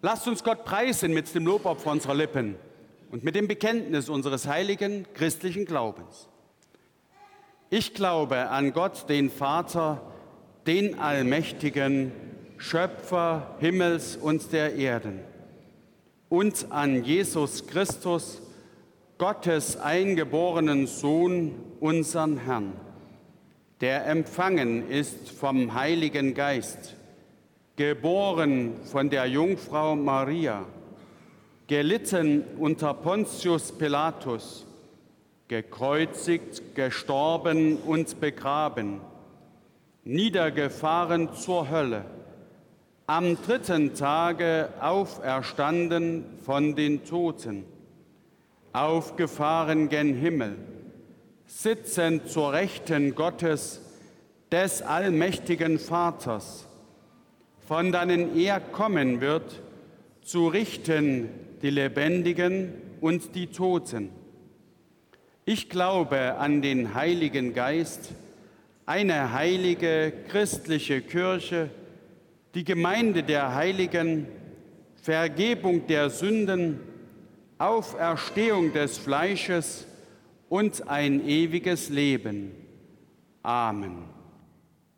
Lasst uns Gott preisen mit dem Lobopfer unserer Lippen und mit dem Bekenntnis unseres heiligen christlichen Glaubens. Ich glaube an Gott, den Vater, den Allmächtigen, Schöpfer Himmels und der Erden, und an Jesus Christus, Gottes eingeborenen Sohn, unseren Herrn, der empfangen ist vom Heiligen Geist, geboren von der Jungfrau Maria, gelitten unter Pontius Pilatus, gekreuzigt, gestorben und begraben, niedergefahren zur Hölle, am dritten Tage auferstanden von den Toten, aufgefahren gen Himmel, sitzend zur Rechten Gottes, des allmächtigen Vaters, von dannen er kommen wird, zu richten die Lebendigen und die Toten. Ich glaube an den Heiligen Geist, eine heilige christliche Kirche, die Gemeinde der Heiligen, Vergebung der Sünden, Auferstehung des Fleisches und ein ewiges Leben. Amen.